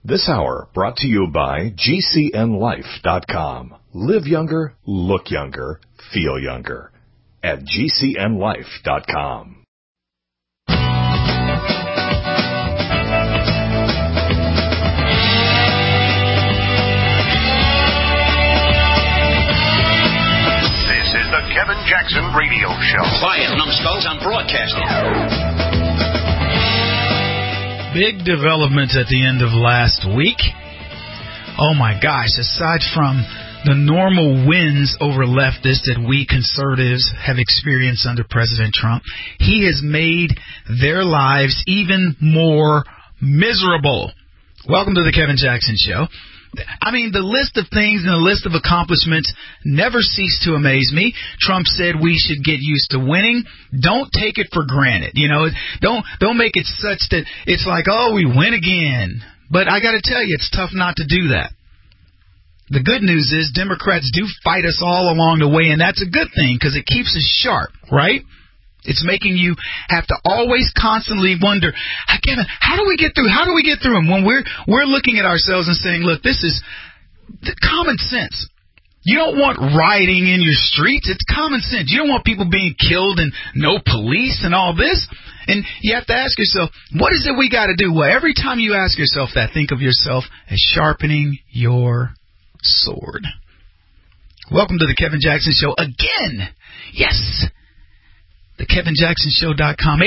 This hour brought to you by GCNLife.com. Live younger, look younger, feel younger. At GCNLife.com. This is the Kevin Jackson Radio Show. Quiet, numbskulls, I'm broadcasting. Big developments at the end of last week. Oh my gosh, aside from the normal wins over leftists that we conservatives have experienced under President Trump, he has made their lives even more miserable. Welcome to the Kevin Jackson Show. I mean, the list of things and the list of accomplishments never cease to amaze me. Trump said we should get used to winning. Don't take it for granted. You know, don't make it such that it's like, oh, we win again. But I got to tell you, it's tough not to do that. The good news is Democrats do fight us all along the way, and that's a good thing because it keeps us sharp, right? It's making you have to always constantly wonder, Kevin, how do we get through? How do we get through them? When we're looking at ourselves and saying, look, this is common sense. You don't want rioting in your streets. It's common sense. You don't want people being killed and no police and all this. And you have to ask yourself, what is it we got to do? Well, every time you ask yourself that, think of yourself as sharpening your sword. Welcome to the Kevin Jackson Show again. Yes. TheKevinJacksonShow.com,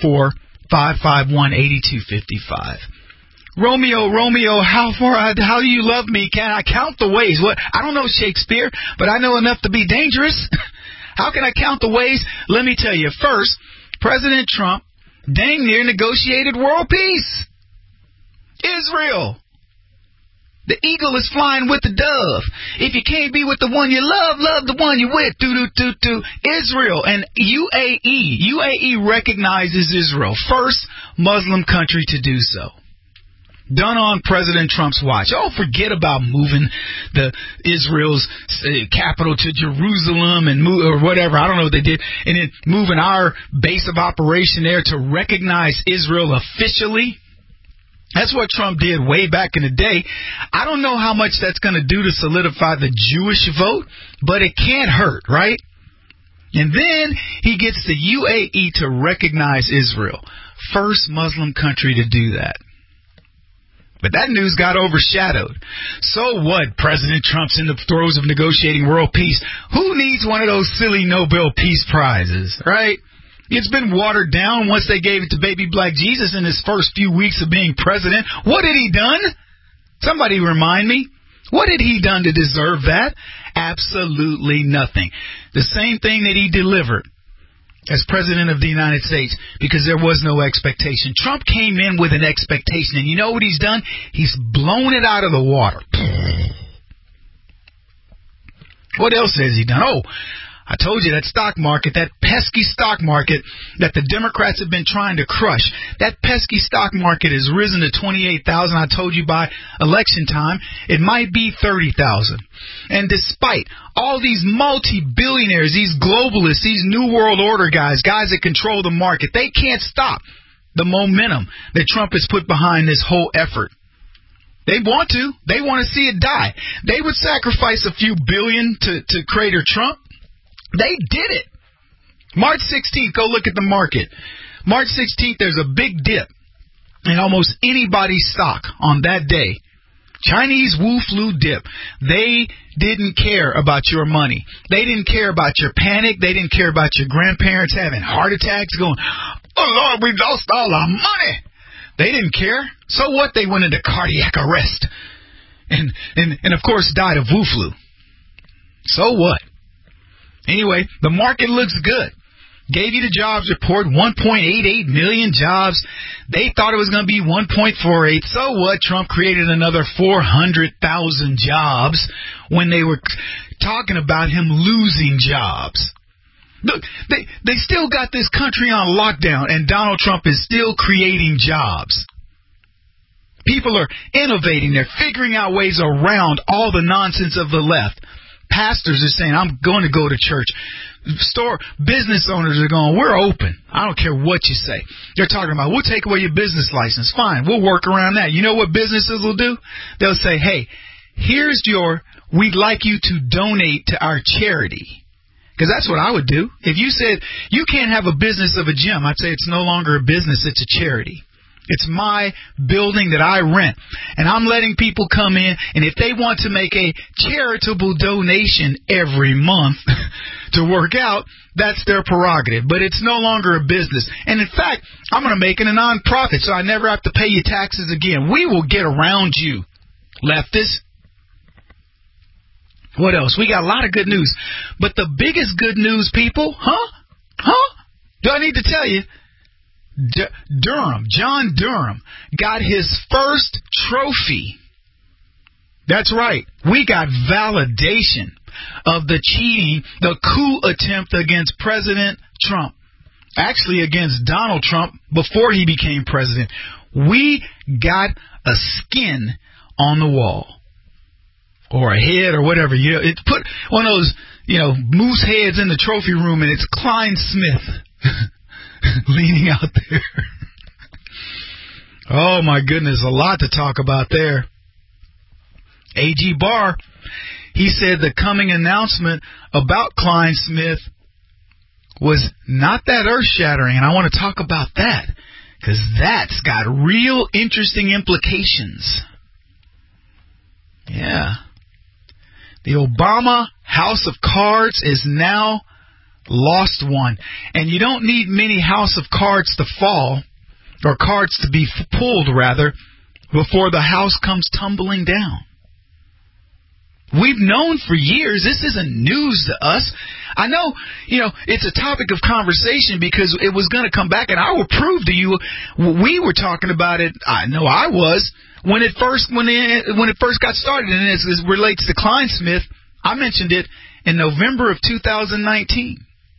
844-551-8255. Romeo, how do you love me? Can I count the ways? What? I don't know Shakespeare, but I know enough to be dangerous. How can I count the ways? Let me tell you. First, President Trump dang near negotiated world peace. Israel. The eagle is flying with the dove. If you can't be with the one you love, love the one you're with. Israel and UAE. UAE recognizes Israel. First Muslim country to do so. Done on President Trump's watch. Oh, forget about moving Israel's capital to Jerusalem and or whatever. I don't know what they did. And then moving our base of operation there to recognize Israel officially. That's what Trump did way back in the day. I don't know how much that's going to do to solidify the Jewish vote, but it can't hurt, right? And then he gets the UAE to recognize Israel. First Muslim country to do that. But that news got overshadowed. So what? President Trump's in the throes of negotiating world peace. Who needs one of those silly Nobel Peace Prizes, right? It's been watered down once they gave it to baby black Jesus in his first few weeks of being president. What had he done? Somebody remind me. What had he done to deserve that? Absolutely nothing. The same thing that he delivered as president of the United States because there was no expectation. Trump came in with an expectation, and you know what he's done? He's blown it out of the water. What else has he done? Oh, I told you that stock market, that pesky stock market that the Democrats have been trying to crush, that pesky stock market has risen to 28,000. I told you by election time, it might be 30,000. And despite all these multi-billionaires, these globalists, these New World Order guys that control the market, they can't stop the momentum that Trump has put behind this whole effort. They want to. They want to see it die. They would sacrifice a few billion to crater Trump. They did it. March 16th, go look at the market. March 16th, there's a big dip in almost anybody's stock on that day. Chinese Wu Flu dip. They didn't care about your money. They didn't care about your panic. They didn't care about your grandparents having heart attacks going, oh, Lord, we lost all our money. They didn't care. So what? They went into cardiac arrest and of course, died of Wu Flu. So what? Anyway, the market looks good. Gave you the jobs report, 1.88 million jobs. They thought it was going to be 1.48. So what? Trump created another 400,000 jobs when they were talking about him losing jobs. Look, they still got this country on lockdown, and Donald Trump is still creating jobs. People are innovating. They're figuring out ways around all the nonsense of the left. Pastors are saying, I'm going to go to church. Business owners are going, we're open. I don't care what you say. They're talking about, we'll take away your business license. Fine, we'll work around that. You know what businesses will do? They'll say, hey, we'd like you to donate to our charity. Because that's what I would do. If you said, you can't have a business of a gym, I'd say it's no longer a business, it's a charity. It's my building that I rent. And I'm letting people come in, and if they want to make a charitable donation every month to work out, that's their prerogative. But it's no longer a business. And in fact, I'm going to make it a non-profit so I never have to pay you taxes again. We will get around you, leftists. What else? We got a lot of good news. But the biggest good news, people, do I need to tell you? John Durham got his first trophy. That's right. We got validation of the cheating, the coup attempt against President Trump. Actually, against Donald Trump before he became president. We got a skin on the wall. Or a head or whatever. It's put one of those, moose heads in the trophy room, and it's Klein Smith. Leaning out there. Oh, my goodness. A lot to talk about there. A.G. Barr, he said the coming announcement about Klein Smith was not that earth-shattering. And I want to talk about that because that's got real interesting implications. Yeah. The Obama House of Cards is now lost one. And you don't need many house of cards to fall, or cards to be pulled, rather, before the house comes tumbling down. We've known for years. This isn't news to us. I know, it's a topic of conversation because it was going to come back, and I will prove to you we were talking about it. I know I was when it first got started, and as it relates to Klein Smith, I mentioned it in November of 2019.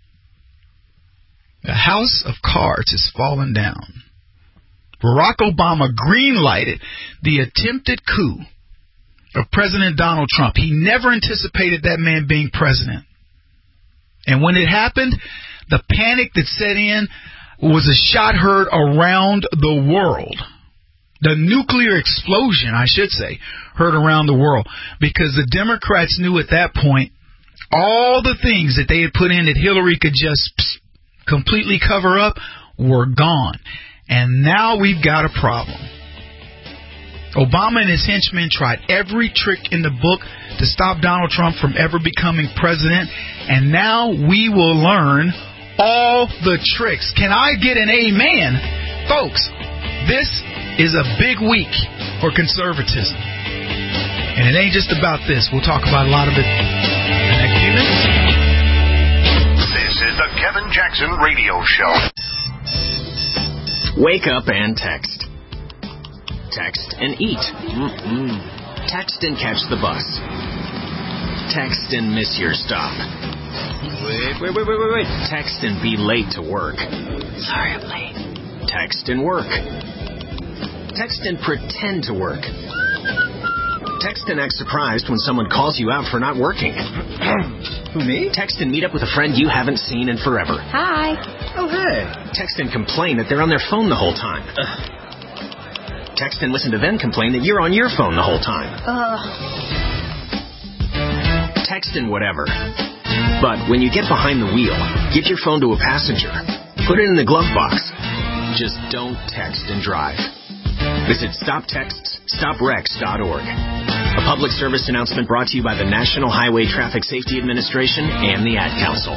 The House of Cards has fallen down. Barack Obama green-lighted the attempted coup of President Donald Trump. He never anticipated that man being president. And when it happened, the panic that set in was a shot heard around the world. The nuclear explosion, I should say, heard around the world. Because the Democrats knew at that point all the things that they had put in that Hillary could just completely cover up were gone. And now we've got a problem. Obama and his henchmen tried every trick in the book to stop Donald Trump from ever becoming president. And now we will learn all the tricks. Can I get an amen? Folks, this is a big week for conservatism. And it ain't just about this. We'll talk about a lot of it in the next few minutes. This is the Kevin Jackson Radio Show. Wake up and text. Text and eat. Text and catch the bus. Text and miss your stop. Wait. Text and be late to work. Sorry, I'm late. Text and work. Text and pretend to work. Text and act surprised when someone calls you out for not working. Who, me? Text and meet up with a friend you haven't seen in forever. Hi. Oh, hey. Text and complain that they're on their phone the whole time. Text and listen to them complain that you're on your phone the whole time. Text and whatever. But when you get behind the wheel, give your phone to a passenger. Put it in the glove box. Just don't text and drive. Visit StopTextsStopWrecks.org. A public service announcement brought to you by the National Highway Traffic Safety Administration and the Ad Council.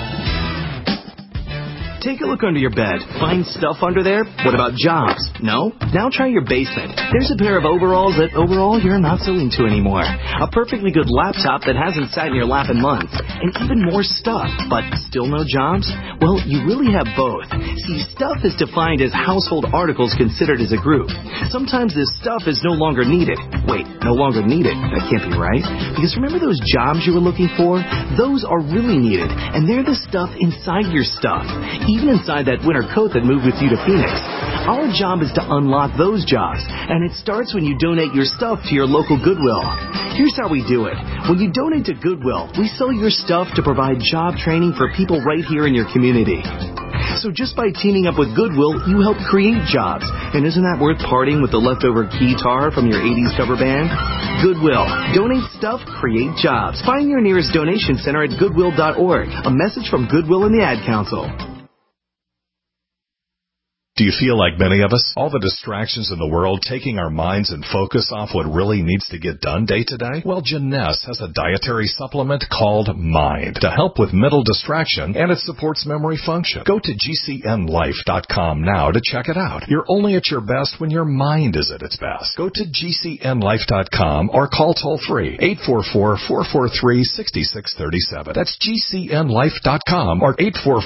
Take a look under your bed. Find stuff under there? What about jobs? No? Now try your basement. There's a pair of overalls that overall you're not so into anymore. A perfectly good laptop that hasn't sat in your lap in months. And even more stuff, but still no jobs? Well, you really have both. See, stuff is defined as household articles considered as a group. Sometimes this stuff is no longer needed. Wait, no longer needed? That can't be right. Because remember those jobs you were looking for? Those are really needed. And they're the stuff inside your stuff. Even inside that winter coat that moved with you to Phoenix. Our job is to unlock those jobs, and it starts when you donate your stuff to your local Goodwill. Here's how we do it. When you donate to Goodwill, we sell your stuff to provide job training for people right here in your community. So just by teaming up with Goodwill, you help create jobs. And isn't that worth parting with the leftover guitar from your 80s cover band? Goodwill. Donate stuff, create jobs. Find your nearest donation center at goodwill.org. A message from Goodwill and the Ad Council. Do you feel like many of us? All the distractions in the world taking our minds and focus off what really needs to get done day to day? Well, Jeunesse has a dietary supplement called Mind to help with mental distraction, and it supports memory function. Go to GCNLife.com now to check it out. You're only at your best when your mind is at its best. Go to GCNLife.com or call toll-free 844-443-6637. That's GCNLife.com or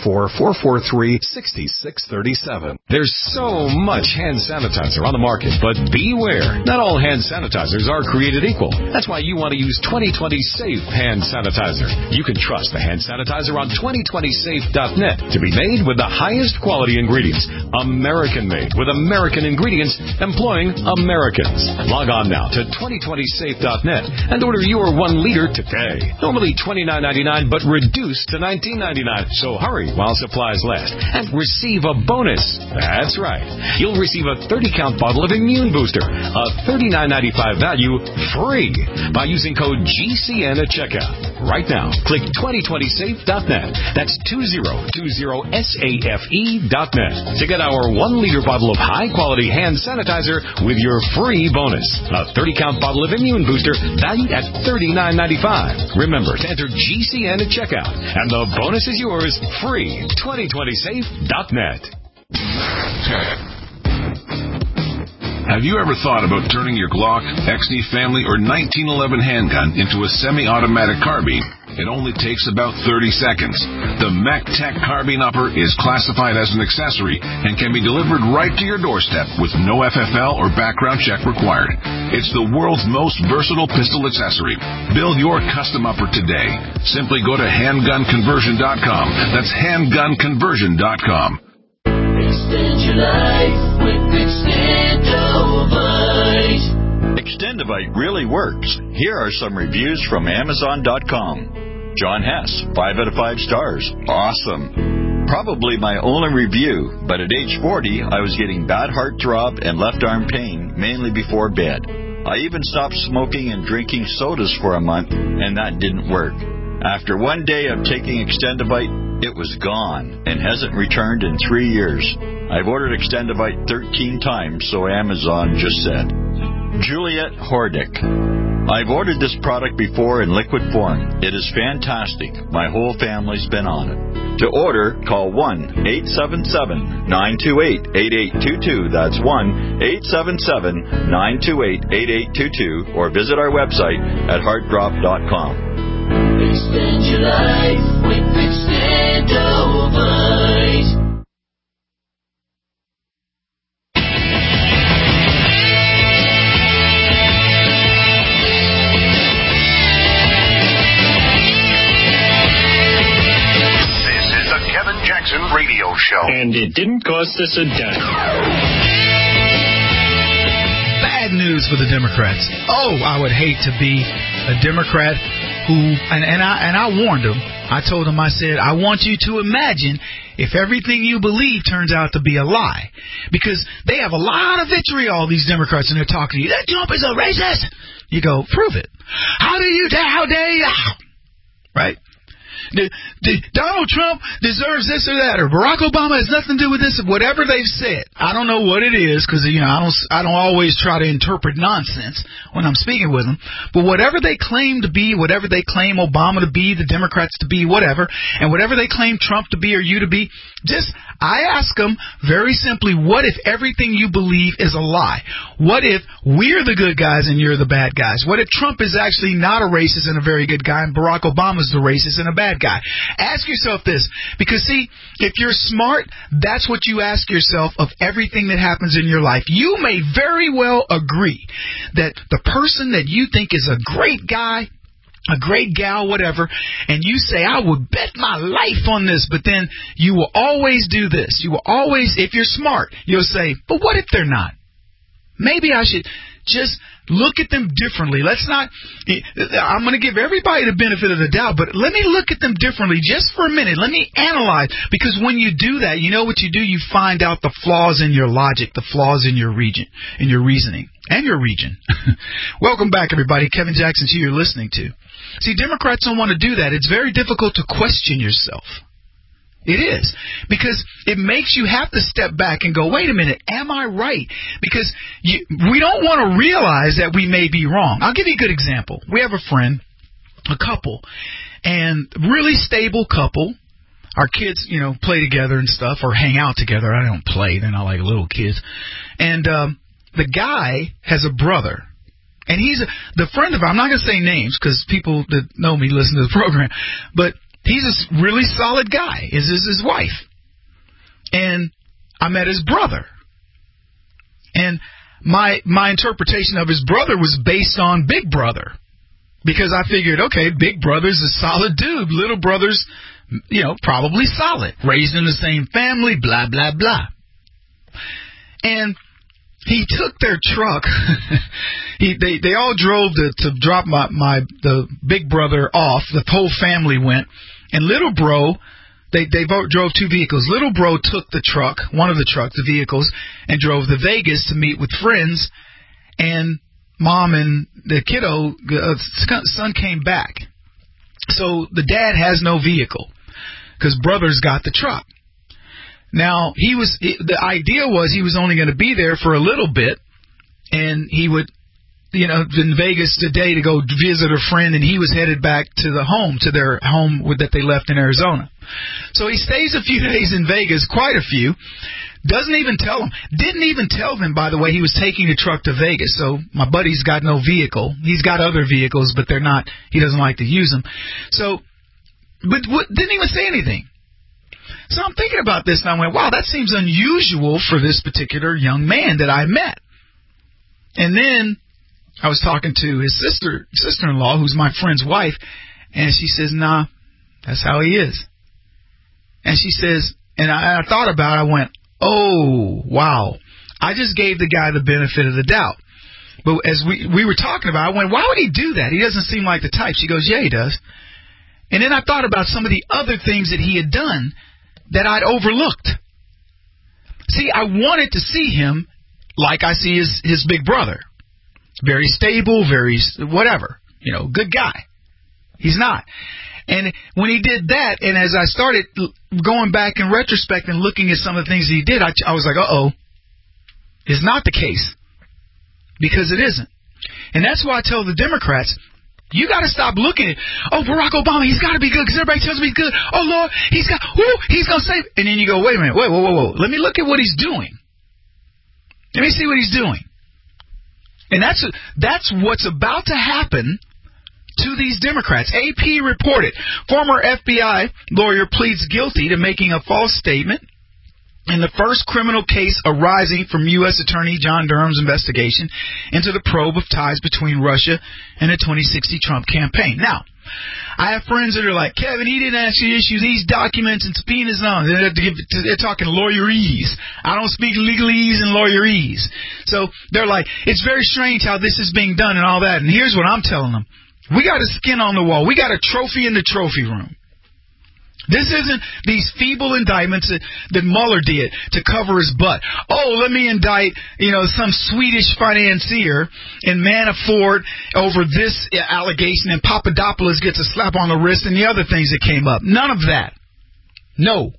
844-443-6637. There's so much hand sanitizer on the market, but beware. Not all hand sanitizers are created equal. That's why you want to use 2020 Safe Hand Sanitizer. You can trust the hand sanitizer on 2020safe.net to be made with the highest quality ingredients. American-made with American ingredients employing Americans. Log on now to 2020safe.net and order your 1 liter today. Normally $29.99, but reduced to $19.99. So hurry while supplies last and receive a bonus. That's right. You'll receive a 30-count bottle of Immune Booster, a $39.95 value, free by using code GCN at checkout. Right now, click 2020safe.net. That's 2020safe.net to get our 1 liter bottle of high-quality hand sanitizer with your free bonus. A 30-count bottle of Immune Booster valued at $39.95. Remember to enter GCN at checkout, and the bonus is yours free. 2020safe.net. Have you ever thought about turning your Glock, XD Family, or 1911 handgun into a semi-automatic carbine? It only takes about 30 seconds. The MechTech Carbine Upper is classified as an accessory and can be delivered right to your doorstep with no FFL or background check required. It's the world's most versatile pistol accessory. Build your custom upper today. Simply go to handgunconversion.com. That's handgunconversion.com. Extend your life with Extendovite. Extendovite really works. Here are some reviews from Amazon.com. John Hess, 5 out of 5 stars. Awesome. Probably my only review, but at age 40, I was getting bad heart throb and left arm pain, mainly before bed. I even stopped smoking and drinking sodas for a month, and that didn't work. After 1 day of taking Extendovite, it was gone and hasn't returned in 3 years. I've ordered Extendovite 13 times, so Amazon just said. Juliet Hordick. I've ordered this product before in liquid form. It is fantastic. My whole family's been on it. To order, call 1-877-928-8822. That's 1-877-928-8822. Or visit our website at heartdrop.com. Extend your life with Extendovite. This is the Kevin Jackson Radio Show. And it didn't cost us a dime. Bad news for the Democrats. Oh, I would hate to be a Democrat who, and I warned them. I told them, I said, I want you to imagine if everything you believe turns out to be a lie. Because they have a lot of vitriol, these Democrats, and they're talking to you. That Trump is a racist. You go, prove it. How dare you? Right? Donald Trump deserves this or that, or Barack Obama has nothing to do with this. Whatever they've said, I don't know what it is, because I don't always try to interpret nonsense when I'm speaking with them. But whatever they claim to be, whatever they claim Obama to be, the Democrats to be, whatever, and whatever they claim Trump to be or you to be, I ask them very simply, what if everything you believe is a lie? What if we're the good guys and you're the bad guys? What if Trump is actually not a racist and a very good guy, and Barack Obama's the racist and a bad guy? Ask yourself this, because see, if you're smart, that's what you ask yourself of everything that happens in your life. You may very well agree that the person that you think is a great guy, a great gal, whatever, and you say, I would bet my life on this, but then you will always do this. You will always, if you're smart, you'll say, but what if they're not? Maybe I should Just look at them differently. I'm going to give everybody the benefit of the doubt, but let me look at them differently just for a minute. Let me analyze, because when you do that, you know what you do? You find out the flaws in your logic, the flaws in your reasoning, and your region. Welcome back, everybody. Kevin Jackson, who you're listening to. See, Democrats don't want to do that. It's very difficult to question yourself. It is, because it makes you have to step back and go, wait a minute, am I right? Because we don't want to realize that we may be wrong. I'll give you a good example. We have a friend, a couple, and really stable couple. Our kids, play together and stuff, or hang out together. I don't play. They're not like little kids. And the guy has a brother. And he's the friend of, I'm not going to say names because people that know me listen to the program, but he's a really solid guy, is his wife. And I met his brother. And my interpretation of his brother was based on Big Brother. Because I figured, okay, Big Brother's a solid dude. Little Brother's, probably solid. Raised in the same family, blah, blah, blah. And he took their truck. They all drove to drop the Big Brother off. The whole family went. And little bro, they both drove two vehicles. Little bro took the truck, one of the vehicles, and drove to Vegas to meet with friends. And mom and the kiddo, son came back. So the dad has no vehicle because brother's got the truck. Now, the idea was he was only going to be there for a little bit, and he would, in Vegas today to go visit a friend, and he was headed back to their home that they left in Arizona. So he stays a few days in Vegas, quite a few, didn't even tell them, by the way, he was taking the truck to Vegas. So my buddy's got no vehicle. He's got other vehicles, but he doesn't like to use them. So, but didn't even say anything. So I'm thinking about this, and I went, wow, that seems unusual for this particular young man that I met. And then I was talking to his sister-in-law, who's my friend's wife, and she says, nah, that's how he is. And she says, and I thought about it, I went, oh, wow, I just gave the guy the benefit of the doubt. But as we were talking about it, I went, why would he do that? He doesn't seem like the type. She goes, yeah, he does. And then I thought about some of the other things that he had done that I'd overlooked. See, I wanted to see him like I see his big brother. Very stable, very whatever, good guy. He's not. And when he did that, and as I started going back in retrospect and looking at some of the things he did, I was like, uh-oh, it's not the case. Because it isn't. And that's why I tell the Democrats, you got to stop looking at, Barack Obama, he's got to be good because everybody tells me he's good. Oh, Lord, he's going to save. And then you go, wait a minute, whoa. Let me look at what he's doing. Let me see what he's doing. And that's what's about to happen to these Democrats. AP reported former FBI lawyer pleads guilty to making a false statement in the first criminal case arising from U.S. Attorney John Durham's investigation into the probe of ties between Russia and the 2016 Trump campaign. Now, I have friends that are like, Kevin, he didn't actually issue these documents and subpoenas on. They're talking lawyerese. I don't speak legalese and lawyerese. So they're like, it's very strange how this is being done and all that. And here's what I'm telling them. We got a skin on the wall. We got a trophy in the trophy room. This isn't these feeble indictments that Mueller did to cover his butt. Oh, let me indict, some Swedish financier and Manafort over this allegation, and Papadopoulos gets a slap on the wrist and the other things that came up. None of that. No.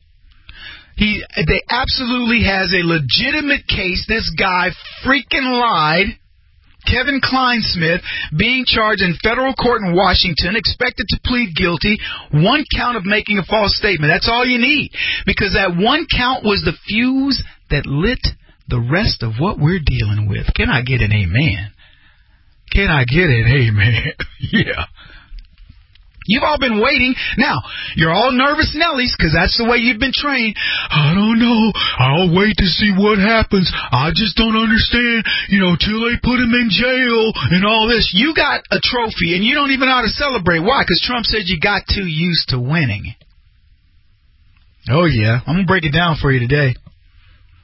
They absolutely has a legitimate case. This guy freaking lied. Kevin Kleinsmith being charged in federal court in Washington, expected to plead guilty, one count of making a false statement. That's all you need, because that one count was the fuse that lit the rest of what we're dealing with. Can I get an amen? Can I get an amen? Yeah. You've all been waiting. Now, you're all nervous Nellies because that's the way you've been trained. I don't know. I'll wait to see what happens. I just don't understand, till they put him in jail and all this. You got a trophy and you don't even know how to celebrate. Why? Because Trump said you got too used to winning. Oh, yeah. I'm going to break it down for you today.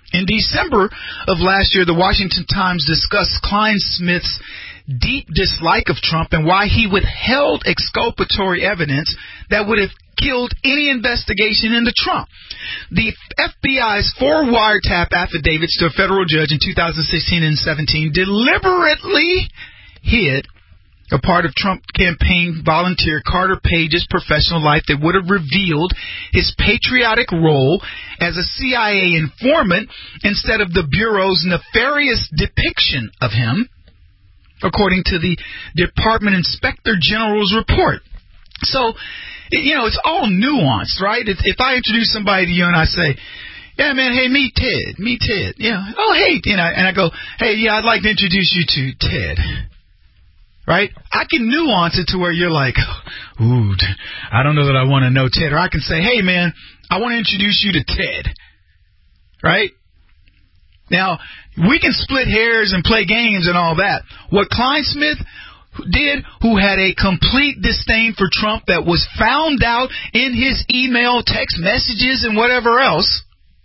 In December of last year, the Washington Times discussed Klein-Smith's deep dislike of Trump and why he withheld exculpatory evidence that would have killed any investigation into Trump. The FBI's 4 wiretap affidavits to a federal judge in 2016 and 17 deliberately hid a part of Trump campaign volunteer Carter Page's professional life that would have revealed his patriotic role as a CIA informant instead of the Bureau's nefarious depiction of him, according to the Department Inspector General's report. So, it's all nuanced, right? If I introduce somebody to you and I say, yeah, man, hey, meet Ted. Yeah. Oh, hey, and I go, hey, yeah, I'd like to introduce you to Ted. Right? I can nuance it to where you're like, ooh, I don't know that I want to know Ted. Or I can say, hey, man, I want to introduce you to Ted. Right? Now, we can split hairs and play games and all that. What Klein-Smith did, who had a complete disdain for Trump that was found out in his email, text messages, and whatever else,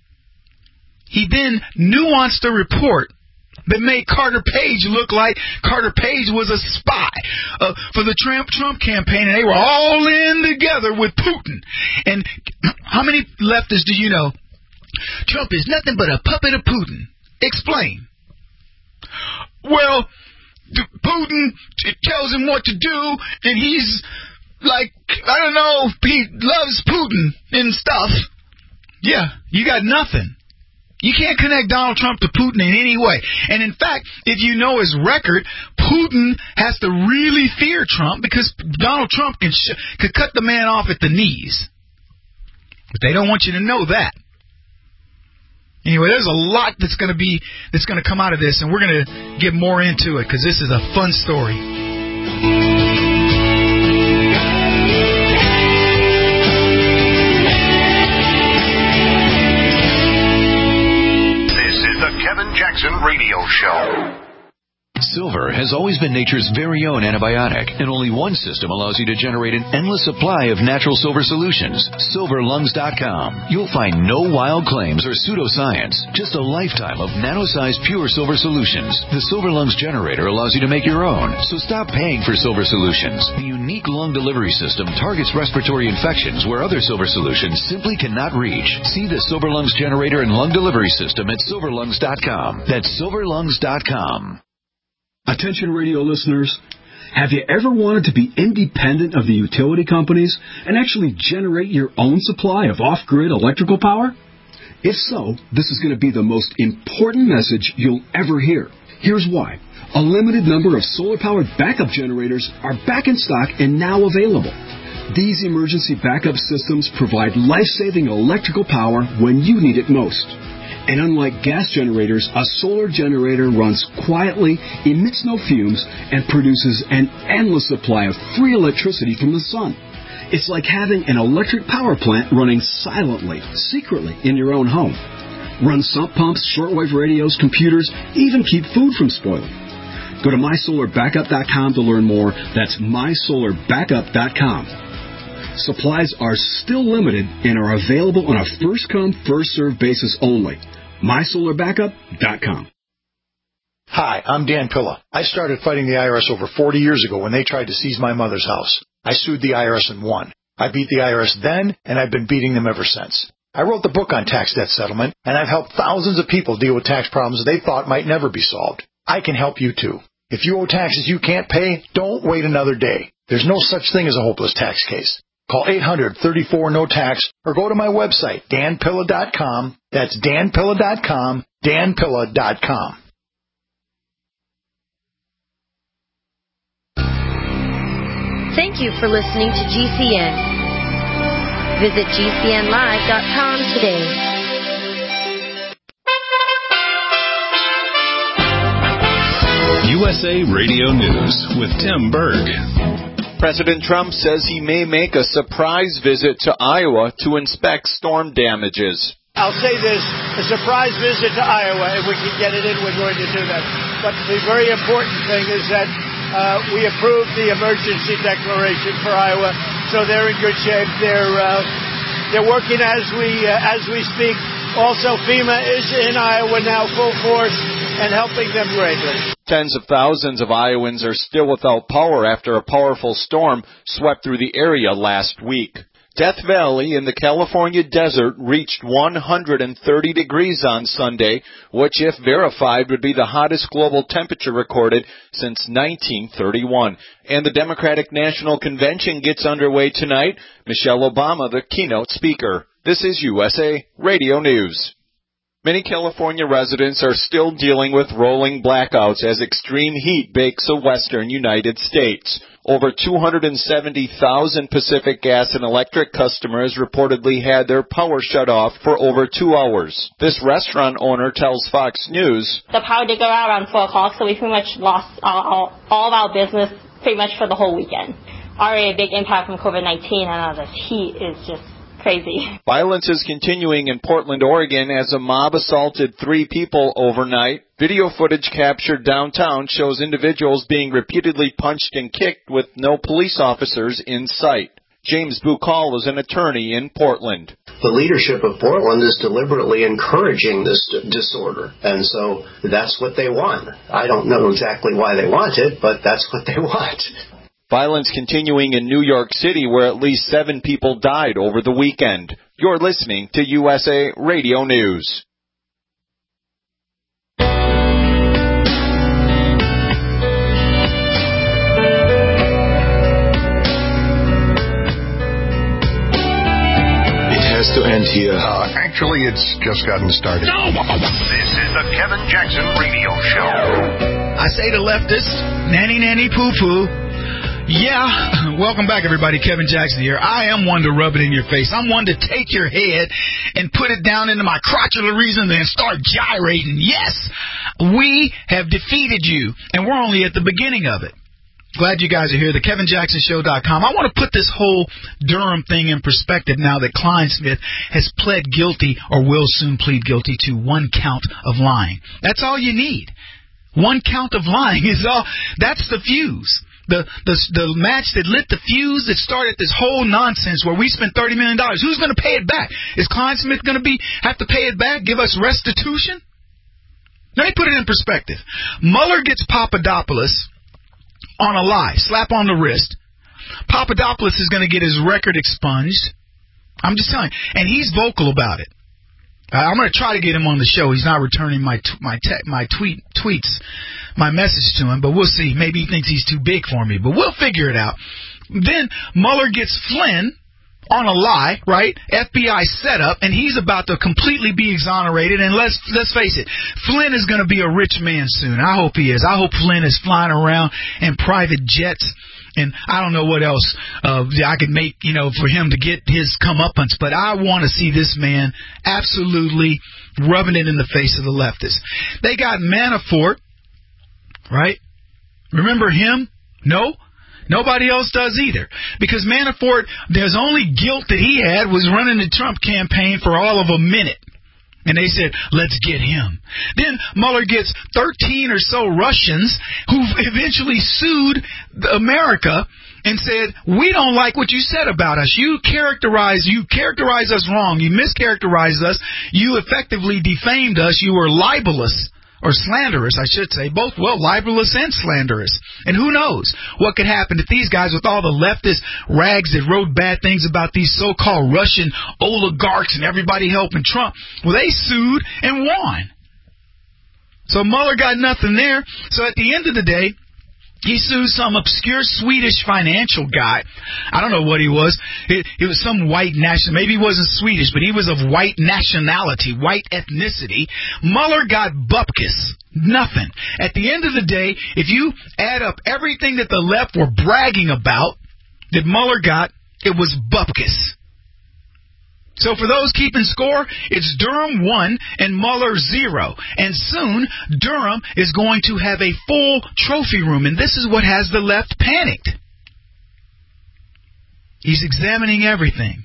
he then nuanced the report that made Carter Page look like Carter Page was a spy for the Trump campaign, and they were all in together with Putin. And how many leftists do you know? Trump is nothing but a puppet of Putin. Explain. Well, Putin tells him what to do, and he's like, I don't know, he loves Putin and stuff. Yeah, you got nothing. You can't connect Donald Trump to Putin in any way. And in fact, if you know his record, Putin has to really fear Trump because Donald Trump could cut the man off at the knees. But they don't want you to know that. Anyway, there's a lot that's going to come out of this, and we're going to get more into it because this is a fun story. Kevin Jackson Radio Show. Silver has always been nature's very own antibiotic, and only one system allows you to generate an endless supply of natural silver solutions. SilverLungs.com. You'll find no wild claims or pseudoscience, just a lifetime of nano-sized pure silver solutions. The Silver Lungs generator allows you to make your own, so stop paying for silver solutions. The unique lung delivery system targets respiratory infections where other silver solutions simply cannot reach. See the Silver Lungs generator and lung delivery system at SilverLungs.com. That's SilverLungs.com. Attention radio listeners, have you ever wanted to be independent of the utility companies and actually generate your own supply of off-grid electrical power? If so, this is going to be the most important message you'll ever hear. Here's why. A limited number of solar-powered backup generators are back in stock and now available. These emergency backup systems provide life-saving electrical power when you need it most. And unlike gas generators, a solar generator runs quietly, emits no fumes, and produces an endless supply of free electricity from the sun. It's like having an electric power plant running silently, secretly in your own home. Run sump pumps, shortwave radios, computers, even keep food from spoiling. Go to MySolarBackup.com to learn more. That's MySolarBackup.com. Supplies are still limited and are available on a first-come, first-served basis only. MySolarBackup.com. Hi, I'm Dan Pilla. I started fighting the IRS over 40 years ago when they tried to seize my mother's house. I sued the IRS and won. I beat the IRS then, and I've been beating them ever since. I wrote the book on tax debt settlement, and I've helped thousands of people deal with tax problems they thought might never be solved. I can help you too. If you owe taxes you can't pay, don't wait another day. There's no such thing as a hopeless tax case. Call 800-34-NO-TAX or go to my website, danpilla.com. That's danpilla.com, danpilla.com. Thank you for listening to GCN. Visit GCNlive.com today. USA Radio News with Tim Berg. President Trump says he may make a surprise visit to Iowa to inspect storm damages. I'll say this, a surprise visit to Iowa, if we can get it in, we're going to do that. But the very important thing is that we approved the emergency declaration for Iowa, so they're in good shape. They're working as we speak Also, FEMA is in Iowa now, full force, and helping them greatly. Tens of thousands of Iowans are still without power after a powerful storm swept through the area last week. Death Valley in the California desert reached 130 degrees on Sunday, which, if verified, would be the hottest global temperature recorded since 1931. And the Democratic National Convention gets underway tonight. Michelle Obama, the keynote speaker. This is USA Radio News. Many California residents are still dealing with rolling blackouts as extreme heat bakes the western United States. Over 270,000 Pacific Gas and Electric customers reportedly had their power shut off for over 2 hours. This restaurant owner tells Fox News, "The power did go out around 4 o'clock, so we pretty much lost all of our business pretty much for the whole weekend. Already a big impact from COVID-19, and this heat is just crazy." Violence is continuing in Portland, Oregon, as a mob assaulted 3 people overnight. Video footage captured downtown shows individuals being repeatedly punched and kicked with no police officers in sight. James Bucall is an attorney in Portland. The leadership of Portland is deliberately encouraging this disorder, and so that's what they want. I don't know exactly why they want it, but that's what they want. Violence continuing in New York City, where at least 7 people died over the weekend. You're listening to USA Radio News. To end here. Actually, it's just gotten started. No! This is the Kevin Jackson Radio Show. I say to leftists, nanny, poo-poo. Yeah, welcome back, everybody. Kevin Jackson here. I am one to rub it in your face. I'm one to take your head and put it down into my crotchula reason and start gyrating. Yes, we have defeated you, and we're only at the beginning of it. Glad you guys are here. The KevinJacksonShow.com. I want to put this whole Durham thing in perspective now that Kleinsmith has pled guilty or will soon plead guilty to 1 count of lying. That's all you need. 1 count of lying is all. That's the fuse. The match that lit the fuse that started this whole nonsense where we spent $30 million. Who's going to pay it back? Is Kleinsmith going to have to pay it back, give us restitution? Let me put it in perspective. Mueller gets Papadopoulos on a lie, slap on the wrist. Papadopoulos is going to get his record expunged. I'm just telling you. And he's vocal about it. I'm going to try to get him on the show. He's not returning my tweets, my message to him, but we'll see. Maybe he thinks he's too big for me, but we'll figure it out. Then Mueller gets Flynn on a lie, right? FBI setup, and he's about to completely be exonerated. And let's face it, Flynn is going to be a rich man soon. I hope he is. I hope Flynn is flying around in private jets, and I don't know what else I could make, for him to get his comeuppance. But I want to see this man absolutely rubbing it in the face of the leftists. They got Manafort, right? Remember him? No? Nobody else does either. Because Manafort, there's only guilt that he had was running the Trump campaign for all of a minute. And they said, let's get him. Then Mueller gets 13 or so Russians who eventually sued America and said, we don't like what you said about us. You characterized us wrong. You mischaracterized us. You effectively defamed us. You were libelous. Or slanderous, I should say. Both, libelous and slanderous. And who knows what could happen if these guys with all the leftist rags that wrote bad things about these so-called Russian oligarchs and everybody helping Trump, they sued and won. So Mueller got nothing there. So at the end of the day, he sued some obscure Swedish financial guy. I don't know what he was. It was some white national. Maybe he wasn't Swedish, but he was of white nationality, white ethnicity. Mueller got bupkis. Nothing. At the end of the day, if you add up everything that the left were bragging about that Mueller got, it was bupkis. So for those keeping score, it's Durham 1 and Mueller 0. And soon, Durham is going to have a full trophy room. And this is what has the left panicked. He's examining everything.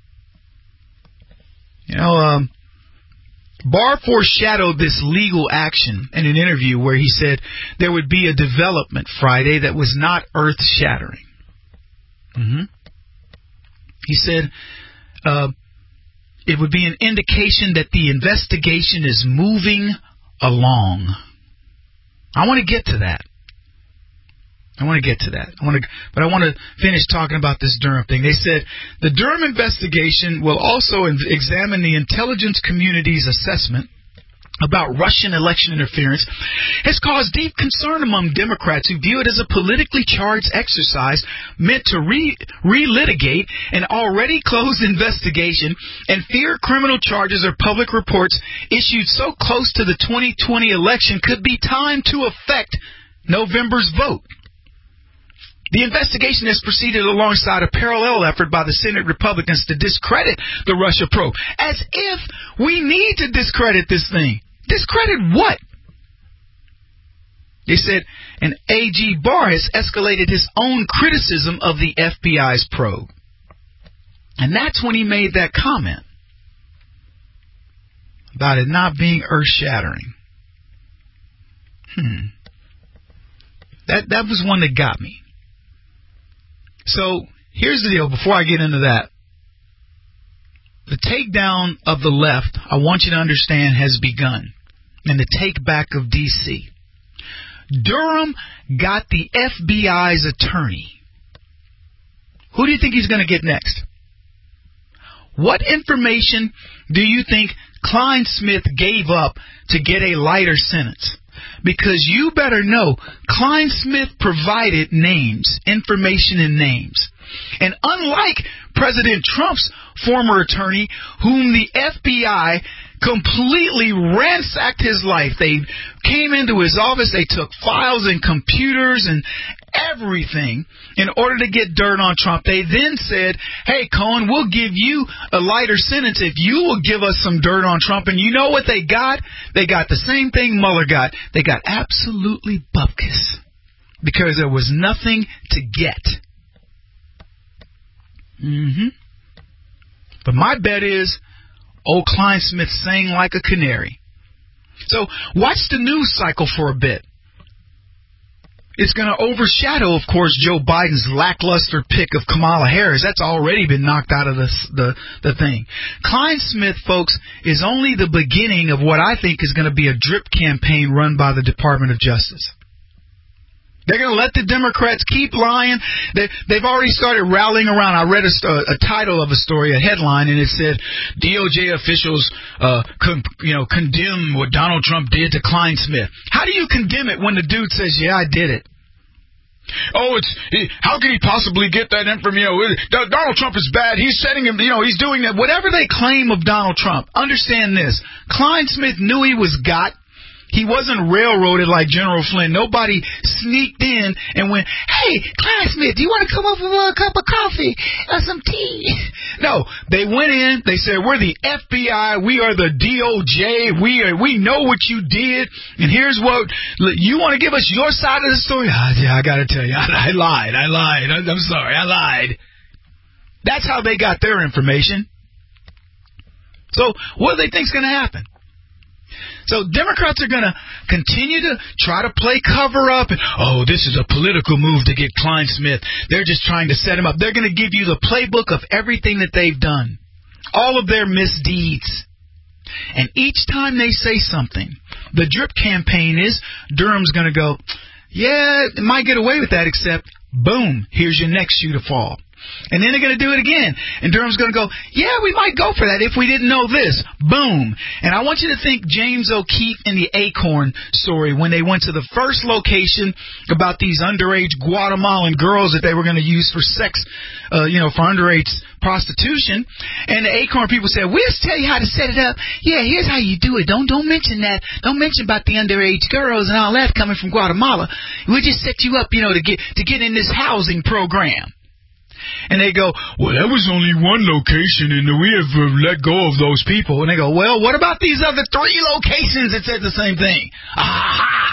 Barr foreshadowed this legal action in an interview where he said there would be a development Friday that was not earth-shattering. He said, it would be an indication that the investigation is moving along. I want to get to that. But I want to finish talking about this Durham thing. They said the Durham investigation will also examine the intelligence community's assessment about Russian election interference has caused deep concern among Democrats who view it as a politically charged exercise meant to relitigate an already closed investigation and fear criminal charges or public reports issued so close to the 2020 election could be timed to affect November's vote. The investigation has proceeded alongside a parallel effort by the Senate Republicans to discredit the Russia probe. As if we need to discredit this thing. Discredit what? They said an A.G. Barr has escalated his own criticism of the FBI's probe. And that's when he made that comment about it not being earth-shattering. That was one that got me. So, here's the deal, before I get into that. The takedown of the left, I want you to understand, has begun. And the take back of D.C. Durham got the FBI's attorney. Who do you think he's going to get next? What information do you think Klein-Smith gave up to get a lighter sentence? Because you better know, Klein-Smith provided names, information and names. And unlike President Trump's former attorney, whom the FBI completely ransacked his life. They came into his office, they took files and computers and everything in order to get dirt on Trump. They then said, hey, Cohen, we'll give you a lighter sentence if you will give us some dirt on Trump. And you know what they got? They got the same thing Mueller got. They got absolutely bupkis because there was nothing to get. But my bet is old Klein-Smith sang like a canary. So watch the news cycle for a bit. It's going to overshadow, of course, Joe Biden's lackluster pick of Kamala Harris. That's already been knocked out of the thing. Klein-Smith, folks, is only the beginning of what I think is going to be a drip campaign run by the Department of Justice. They're going to let the Democrats keep lying. They've already started rallying around. I read a title of a story, a headline, and it said, DOJ officials condemn what Donald Trump did to Klein-Smith. How do you condemn it when the dude says, yeah, I did it? How can he possibly get that information? Donald Trump is bad. He's setting him, he's doing that. Whatever they claim of Donald Trump, understand this. Klein-Smith knew he was got. He wasn't railroaded like General Flynn. Nobody sneaked in and went, hey, Klein-Smith, do you want to come over for a cup of coffee or some tea? No, they went in. They said, we're the FBI. We are the DOJ. We know what you did. And here's what, you want to give us your side of the story? Yeah, I got to tell you, I lied. I'm sorry, I lied. That's how they got their information. So what do they think is going to happen? So Democrats are going to continue to try to play cover up. And, this is a political move to get Klein-Smith. They're just trying to set him up. They're going to give you the playbook of everything that they've done. All of their misdeeds. And each time they say something, the drip campaign is Durham's going to go, yeah, it might get away with that, except, boom, here's your next shoe to fall. And then they're going to do it again. And Durham's going to go, yeah, we might go for that if we didn't know this. Boom. And I want you to think James O'Keefe in the Acorn story when they went to the first location about these underage Guatemalan girls that they were going to use for sex, for underage prostitution. And the Acorn people said, we'll tell you how to set it up. Yeah, here's how you do it. Don't mention that. Don't mention about the underage girls and all that coming from Guatemala. We'll just set you up, to get in this housing program. And they go, well, that was only one location, and we have let go of those people. And they go, well, what about these other 3 locations that said the same thing? Aha!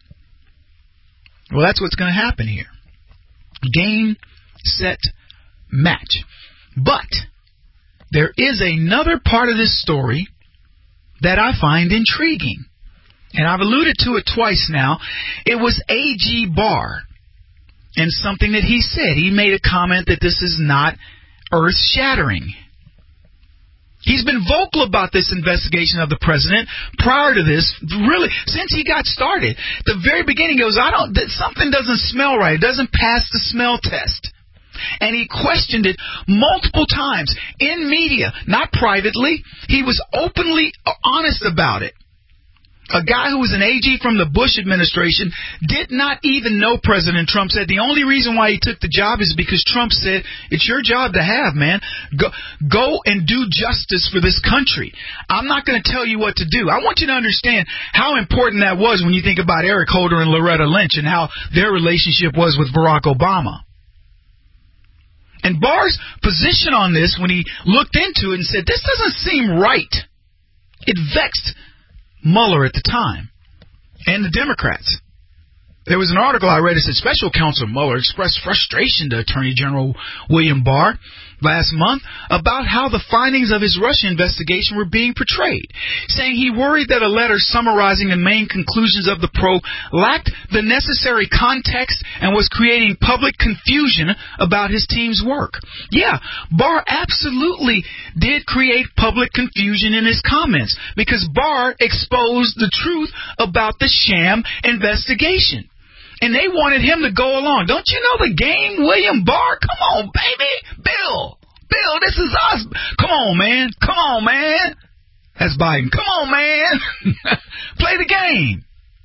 Well, that's what's going to happen here. Game, set, match. But there is another part of this story that I find intriguing. And I've alluded to it twice now. It was A.G. Barr. And something that he said. He made a comment that this is not earth-shattering. He's been vocal about this investigation of the president prior to this, really, since he got started. At the very beginning, he goes, something doesn't smell right. It doesn't pass the smell test. And he questioned it multiple times in media, not privately. He was openly honest about it. A guy who was an AG from the Bush administration did not even know President Trump, said the only reason why he took the job is because Trump said, it's your job to have, man. Go and do justice for this country. I'm not going to tell you what to do. I want you to understand how important that was when you think about Eric Holder and Loretta Lynch and how their relationship was with Barack Obama. And Barr's position on this, when he looked into it and said, this doesn't seem right, it vexed Mueller at the time and the Democrats. There was an article I read that said Special Counsel Mueller expressed frustration to Attorney General William Barr last month about how the findings of his Russia investigation were being portrayed, saying he worried that a letter summarizing the main conclusions of the probe lacked the necessary context and was creating public confusion about his team's work. Yeah, Barr absolutely did create public confusion in his comments because Barr exposed the truth about the sham investigation. And they wanted him to go along. Don't you know the game, William Barr? Come on, baby. Bill, this is us. Come on, man. That's Biden. Come on, man. Play the game.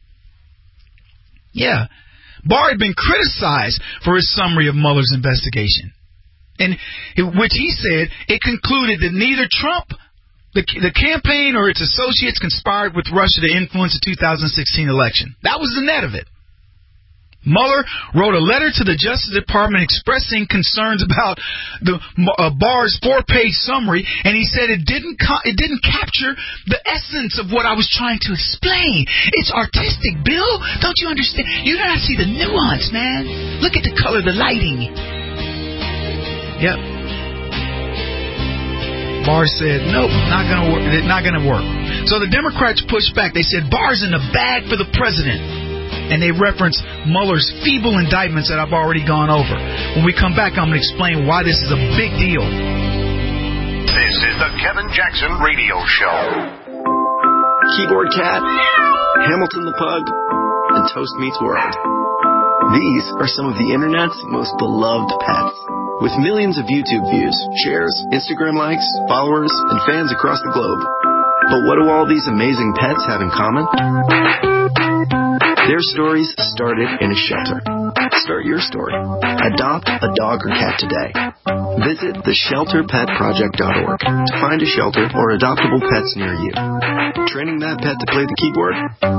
Yeah. Barr had been criticized for his summary of Mueller's investigation, in which he said it concluded that neither Trump, the campaign, or its associates conspired with Russia to influence the 2016 election. That was the net of it. Mueller wrote a letter to the Justice Department expressing concerns about the Barr's 4-page summary, and he said it didn't capture the essence of what I was trying to explain. It's artistic, Bill. Don't you understand? You don't see the nuance, man. Look at the color, the lighting. Yep. Barr said, nope, not gonna work. So the Democrats pushed back. They said Barr's in the bag for the president. And they reference Mueller's feeble indictments that I've already gone over. When we come back, I'm going to explain why this is a big deal. This is the Kevin Jackson Radio Show. Keyboard Cat, Hamilton the Pug, and Toast Meets World. These are some of the internet's most beloved pets. With millions of YouTube views, shares, Instagram likes, followers, and fans across the globe. But what do all these amazing pets have in common? Their stories started in a shelter. Start your story. Adopt a dog or cat today. Visit theshelterpetproject.org to find a shelter or adoptable pets near you. Training that pet to play the keyboard?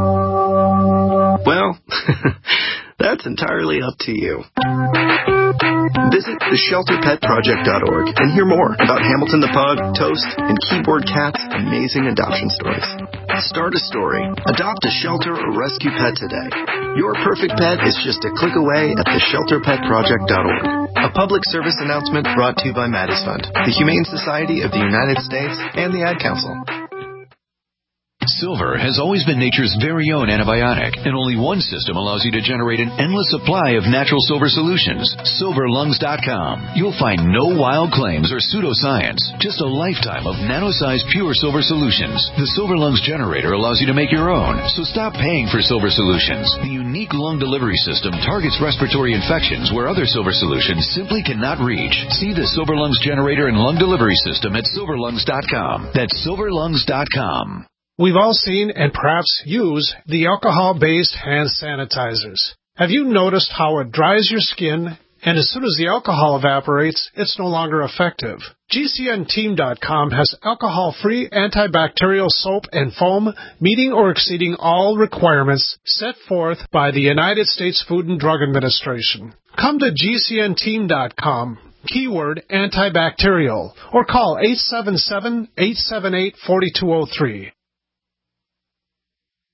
Well, that's entirely up to you. Visit theshelterpetproject.org and hear more about Hamilton the Pug, Toast, and Keyboard Cat's amazing adoption stories. Start a story, adopt a shelter or rescue pet today. Your perfect pet is just a click away at theshelterpetproject.org. A public service announcement brought to you by Maddie's Fund, the Humane Society of the United States, and the Ad Council. Silver has always been nature's very own antibiotic, and only one system allows you to generate an endless supply of natural silver solutions. SilverLungs.com. You'll find no wild claims or pseudoscience, just a lifetime of nano-sized pure silver solutions. The Silver Lungs generator allows you to make your own, so stop paying for silver solutions. The unique lung delivery system targets respiratory infections where other silver solutions simply cannot reach. See the Silver Lungs generator and lung delivery system at SilverLungs.com. That's SilverLungs.com. We've all seen and perhaps use the alcohol-based hand sanitizers. Have you noticed how it dries your skin, and as soon as the alcohol evaporates, it's no longer effective? GCNteam.com has alcohol-free antibacterial soap and foam meeting or exceeding all requirements set forth by the United States Food and Drug Administration. Come to GCNteam.com. Keyword antibacterial, or call 877-878-4203.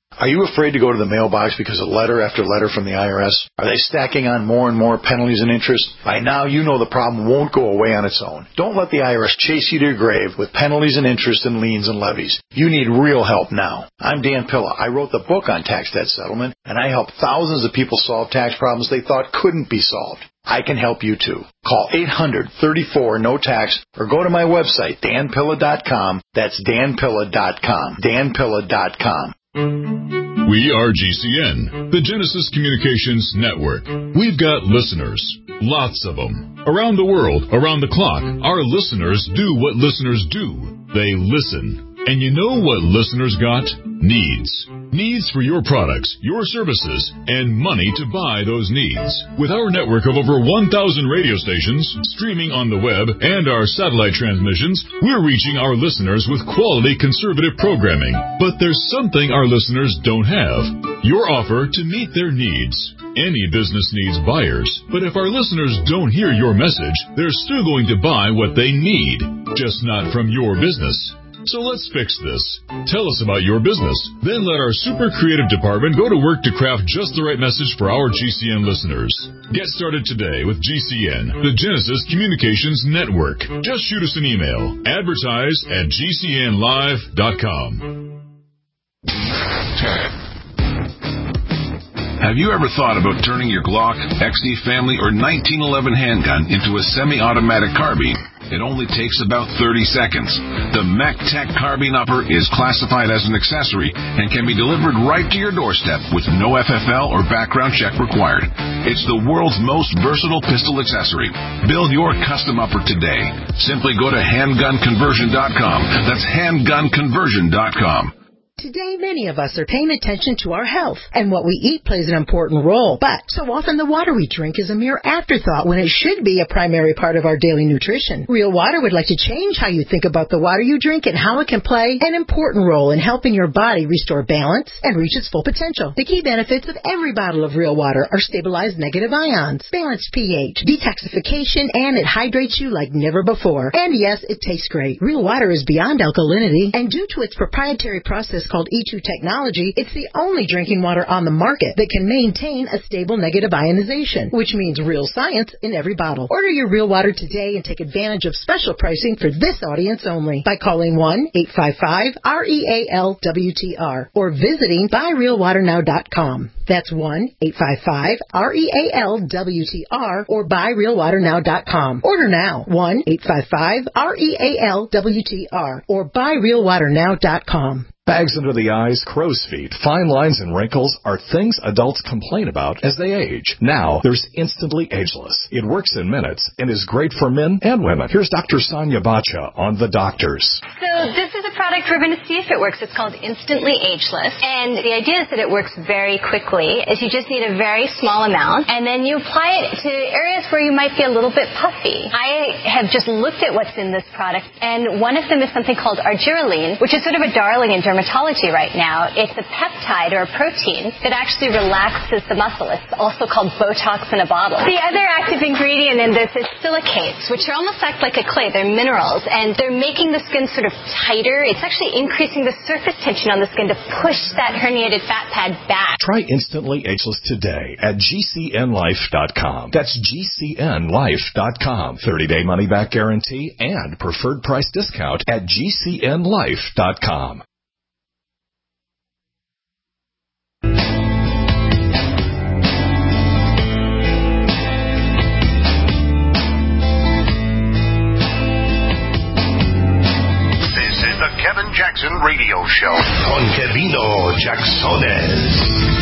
Are you afraid to go to the mailbox because of letter after letter from the IRS? Are they stacking on more and more penalties and interest? By now, you know the problem won't go away on its own. Don't let the IRS chase you to your grave with penalties and interest and liens and levies. You need real help now. I'm Dan Pilla. I wrote the book on tax debt settlement, and I help thousands of people solve tax problems they thought couldn't be solved. I can help you too. Call 800-34-NO-TAX or go to my website, danpilla.com. That's danpilla.com. danpilla.com. We are GCN, the Genesis Communications Network. We've got listeners, lots of them. Around the world, around the clock, our listeners do what listeners do. They listen. And you know what listeners got? Needs. Needs for your products, your services, and money to buy those needs. With our network of over 1,000 radio stations, streaming on the web, and our satellite transmissions, we're reaching our listeners with quality conservative programming. But there's something our listeners don't have. Your offer to meet their needs. Any business needs buyers, but if our listeners don't hear your message, they're still going to buy what they need, just not from your business. So let's fix this. Tell us about your business. Then let our super creative department go to work to craft just the right message for our GCN listeners. Get started today with GCN, the Genesis Communications Network. Just shoot us an email. Advertise@gcnlive.com. Have you ever thought about turning your Glock, XD Family, or 1911 handgun into a semi-automatic carbine? It only takes about 30 seconds. The MacTech Carbine Upper is classified as an accessory and can be delivered right to your doorstep with no FFL or background check required. It's the world's most versatile pistol accessory. Build your custom upper today. Simply go to handgunconversion.com. That's handgunconversion.com. Today, many of us are paying attention to our health, and what we eat plays an important role. But so often the water we drink is a mere afterthought when it should be a primary part of our daily nutrition. Real Water would like to change how you think about the water you drink and how it can play an important role in helping your body restore balance and reach its full potential. The key benefits of every bottle of Real Water are stabilized negative ions, balanced pH, detoxification, and it hydrates you like never before. And yes, it tastes great. Real Water is beyond alkalinity, and due to its proprietary process called E2 technology, it's the only drinking water on the market that can maintain a stable negative ionization, which means real science in every bottle. Order your Real Water today and take advantage of special pricing for this audience only by calling 1-855-REAL-WTR or visiting buyrealwaternow.com. That's 1-855-REAL-WTR or buyrealwaternow.com. Order now. 1-855-REAL-WTR or buyrealwaternow.com. Bags under the eyes, crow's feet, fine lines, and wrinkles are things adults complain about as they age. Now, there's Instantly Ageless. It works in minutes and is great for men and women. Here's Dr. Sonia Bacha on The Doctors. So this is a product we're going to see if it works. It's called Instantly Ageless. And the idea is that it works very quickly, is you just need a very small amount, and then you apply it to areas where you might be a little bit puffy. I have just looked at what's in this product, and one of them is something called argireline, which is sort of a darling in dermatology right now. It's a peptide or a protein that actually relaxes the muscle. It's also called Botox in a bottle. The other active ingredient in this is silicates, which are almost act like a clay. They're minerals, and they're making the skin sort of tighter. It's actually increasing the surface tension on the skin to push that herniated fat pad back. Try Instantly Ageless today at GCNlife.com. That's GCNlife.com. 30-day money-back guarantee and preferred price discount at GCNlife.com. Kevin Jackson Radio Show con Kevino Jacksones.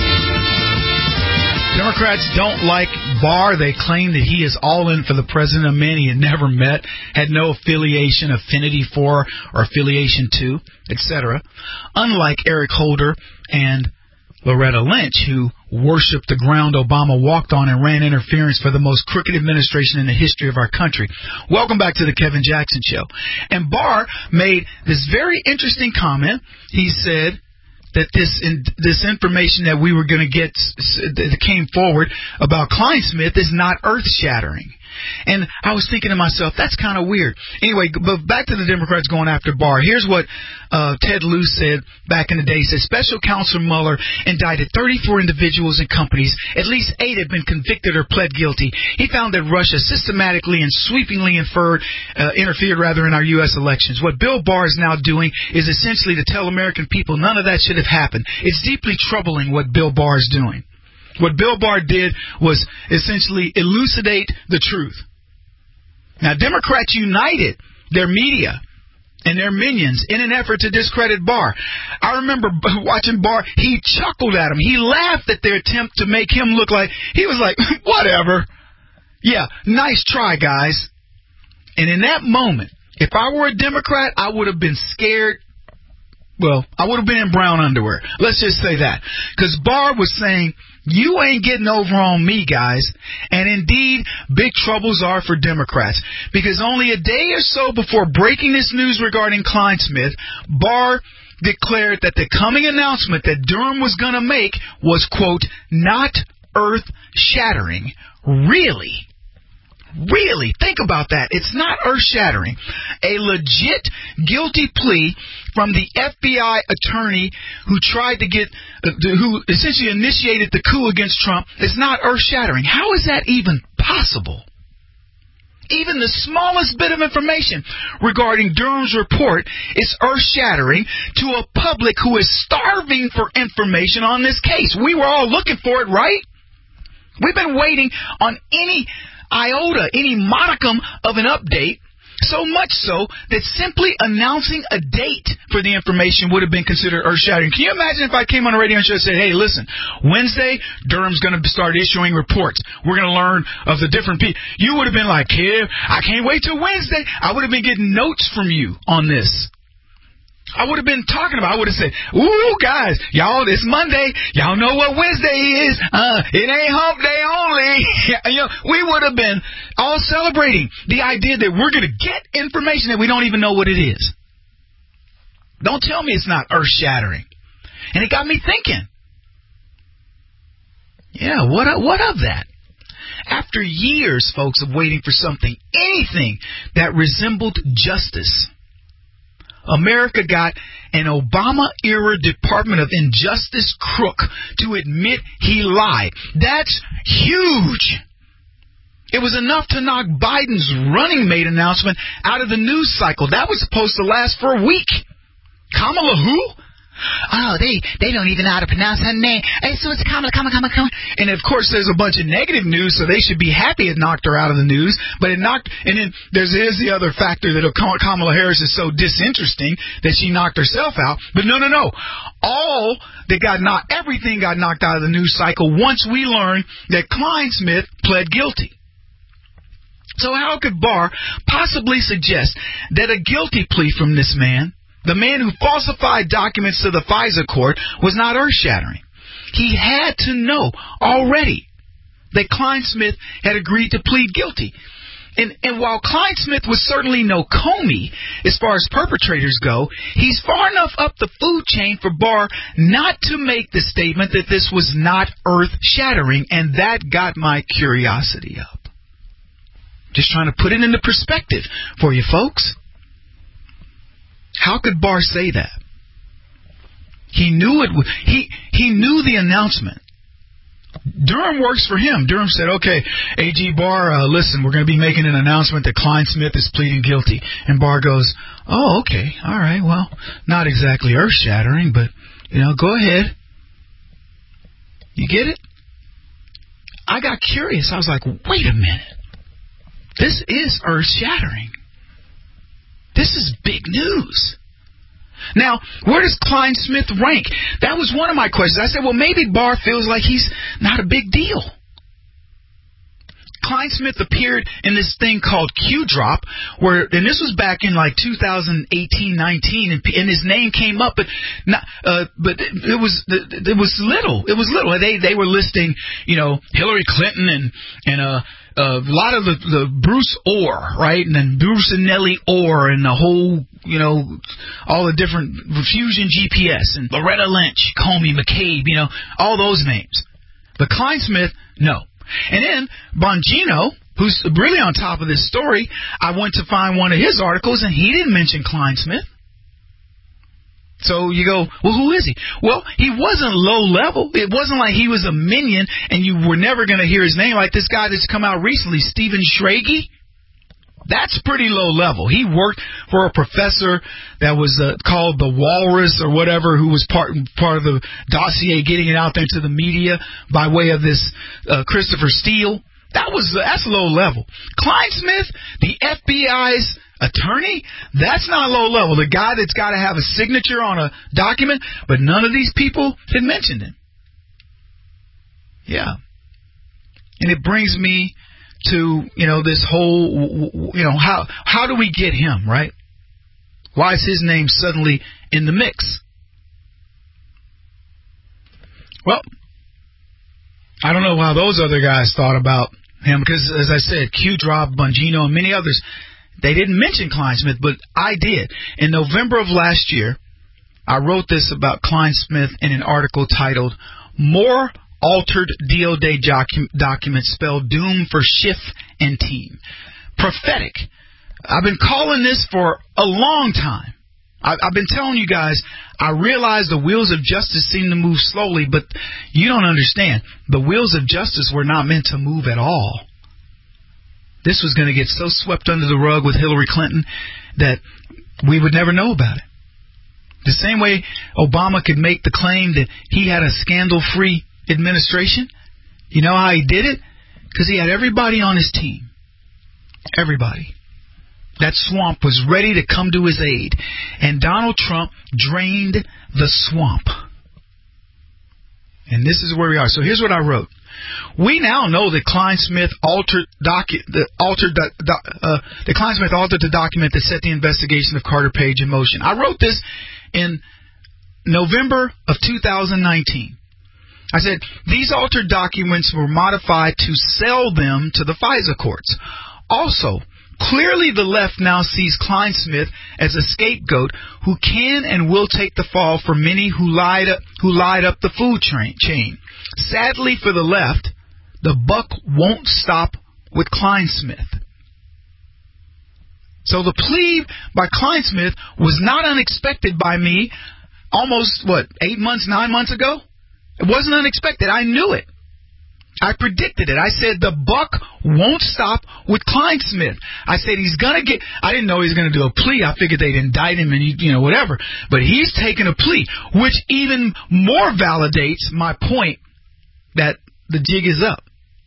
Democrats don't like Barr. They claim that he is all in for the president, a man he had never met, had no affiliation, affinity for, or affiliation to, etc. Unlike Eric Holder and Loretta Lynch, who worshipped the ground Obama walked on and ran interference for the most crooked administration in the history of our country. Welcome back to the Kevin Jackson Show. And Barr made this very interesting comment. He said that this information that we were going to get that came forward about Kleinsmith is not earth-shattering. And I was thinking to myself, that's kind of weird. Anyway, but back to the Democrats going after Barr. Here's what Ted Luce said back in the day. He said, Special Counsel Mueller indicted 34 individuals and companies. At least 8 have been convicted or pled guilty. He found that Russia systematically and sweepingly interfered in our U.S. elections. What Bill Barr is now doing is essentially to tell American people none of that should have happened. It's deeply troubling what Bill Barr is doing. What Bill Barr did was essentially elucidate the truth. Now, Democrats united their media and their minions in an effort to discredit Barr. I remember watching Barr. He chuckled at him. He laughed at their attempt to make him look like, he was like, whatever. Yeah, nice try, guys. And in that moment, if I were a Democrat, I would have been scared. Well, I would have been in brown underwear. Let's just say that. Because Barr was saying, you ain't getting over on me, guys. And indeed, big troubles are for Democrats. Because only a day or so before breaking this news regarding Kleinsmith, Barr declared that the coming announcement that Durham was going to make was, quote, not earth-shattering. Really? Really, think about that. It's not earth-shattering. A legit guilty plea from the FBI attorney who tried to who essentially initiated the coup against Trump is not earth-shattering. How is that even possible? Even the smallest bit of information regarding Durham's report is earth-shattering to a public who is starving for information on this case. We were all looking for it, right? We've been waiting on any iota, any modicum of an update, so much so that simply announcing a date for the information would have been considered earth-shattering. Can you imagine if I came on the radio and said, hey, listen, Wednesday, Durham's going to start issuing reports. We're going to learn of the different people. You would have been like, Kev, I can't wait till Wednesday. I would have been getting notes from you on this. I would have been talking about, I would have said, ooh, guys, y'all, it's Monday. Y'all know what Wednesday is. It ain't hump day only. We would have been all celebrating the idea that we're going to get information that we don't even know what it is. Don't tell me it's not earth-shattering. And it got me thinking. Yeah, what of that? After years, folks, of waiting for something, anything that resembled justice, America got an Obama-era Department of Injustice crook to admit he lied. That's huge. It was enough to knock Biden's running mate announcement out of the news cycle. That was supposed to last for a week. Kamala who? Oh, they don't even know how to pronounce her name. So it's Kamala. And of course, there's a bunch of negative news, so they should be happy it knocked her out of the news. But it knocked, and then here's the other factor that Kamala Harris is so disinteresting that she knocked herself out. But no. Everything got knocked out of the news cycle once we learned that Kleinsmith pled guilty. So how could Barr possibly suggest that a guilty plea from this man, the man who falsified documents to the FISA court, was not earth-shattering? He had to know already that Kleinsmith had agreed to plead guilty. And while Kleinsmith was certainly no Comey as far as perpetrators go, he's far enough up the food chain for Barr not to make the statement that this was not earth-shattering, and that got my curiosity up. Just trying to put it into perspective for you folks. How could Barr say that? He knew it. He knew the announcement. Durham works for him. Durham said, okay, AG Barr, listen, we're going to be making an announcement that Kleinsmith is pleading guilty. And Barr goes, oh, okay, all right, well, not exactly earth-shattering, but, go ahead. You get it? I got curious. I was like, wait a minute. This is earth-shattering. This is big news. Now, where does Kleinsmith rank? That was one of my questions. I said, well, maybe Barr feels like he's not a big deal. Kleinsmith appeared in this thing called Q-Drop, and this was back in like 2018-19, and his name came up, but it was little. It was little. They were listing, Hillary Clinton and a lot of the Bruce Orr, right, and then Bruce and Nellie Orr, and the whole, all the different Fusion GPS and Loretta Lynch, Comey, McCabe, all those names. But Kleinsmith, no. And then Bongino, who's really on top of this story, I went to find one of his articles, and he didn't mention Kleinsmith. So you go, well, who is he? Well, he wasn't low level. It wasn't like he was a minion and you were never going to hear his name, like this guy that's come out recently, Stephen Schrage. That's pretty low level. He worked for a professor that was called the Walrus or whatever, who was part of the dossier, getting it out there to the media by way of this Christopher Steele. That's low level. Kleinsmith, the FBI's attorney, that's not low level. The guy that's got to have a signature on a document, but none of these people had mentioned him. Yeah. And it brings me to, this whole, how do we get him, right? Why is his name suddenly in the mix? Well, I don't know how those other guys thought about him, because, as I said, Q-Drop, Bongino, and many others, they didn't mention Kleinsmith, but I did. In November of last year, I wrote this about Kleinsmith in an article titled, More Altered DOJ Documents Spell Doom for Schiff and Team. Prophetic. I've been calling this for a long time. I've been telling you guys, I realize the wheels of justice seem to move slowly, but you don't understand. The wheels of justice were not meant to move at all. This was going to get so swept under the rug with Hillary Clinton that we would never know about it. The same way Obama could make the claim that he had a scandal-free administration. You know how he did it? Because he had everybody on his team. Everybody. That swamp was ready to come to his aid. And Donald Trump drained the swamp. And this is where we are. So here's what I wrote. We now know that Kleinsmith altered the document that set the investigation of Carter Page in motion. I wrote this in November of 2019. I said, these altered documents were modified to sell them to the FISA courts. Also, clearly the left now sees Kleinsmith as a scapegoat who can and will take the fall for many who lied up the food chain. Sadly for the left, the buck won't stop with Kleinsmith. So the plea by Kleinsmith was not unexpected by me almost, 9 months ago? It wasn't unexpected. I knew it. I predicted it. I said the buck won't stop with Kleinsmith. I said he's going to get... I didn't know he was going to do a plea. I figured they'd indict him and, whatever. But he's taking a plea, which even more validates my point that the jig is up.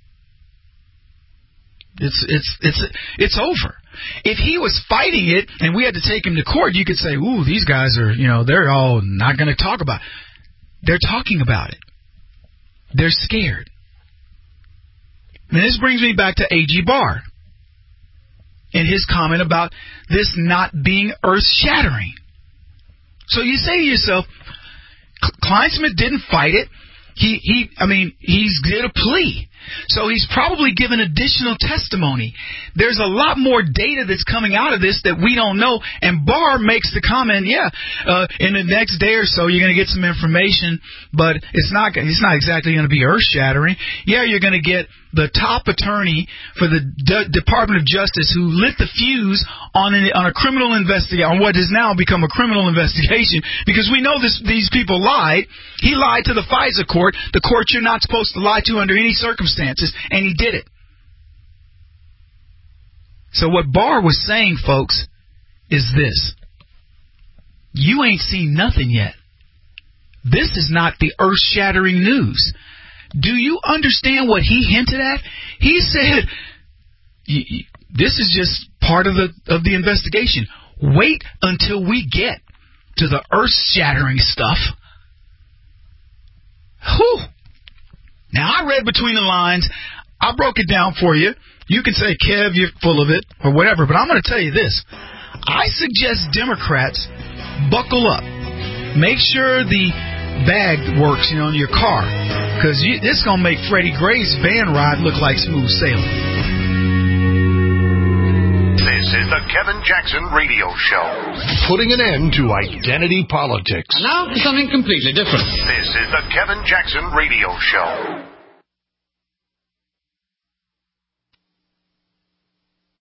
It's over. If he was fighting it and we had to take him to court, you could say, ooh, these guys are, they're all not going to talk about it. They're talking about it. They're scared. And this brings me back to A.G. Barr and his comment about this not being earth-shattering. So you say to yourself, Kleinsmith didn't fight it. He did a plea. So he's probably given additional testimony. There's a lot more data that's coming out of this that we don't know. And Barr makes the comment, in the next day or so you're going to get some information, but it's not exactly going to be earth-shattering. Yeah, you're going to get the top attorney for the Department of Justice who lit the fuse on a criminal investigation, on what has now become a criminal investigation, because we know these people lied. He lied to the FISA court, the court you're not supposed to lie to under any circumstances, and he did it. So what Barr was saying, folks, is this. You ain't seen nothing yet. This is not the earth-shattering news. Do you understand what he hinted at? He said, this is just part of the investigation. Wait until we get to the earth-shattering stuff. Whew. Now, I read between the lines. I broke it down for you. You can say, Kev, you're full of it, or whatever, but I'm going to tell you this. I suggest Democrats buckle up. Make sure the bag works, on your car, because this is going to make Freddie Gray's van ride look like smooth sailing. This is the Kevin Jackson Radio Show. Putting an end to identity politics. And now for something completely different. This is the Kevin Jackson Radio Show.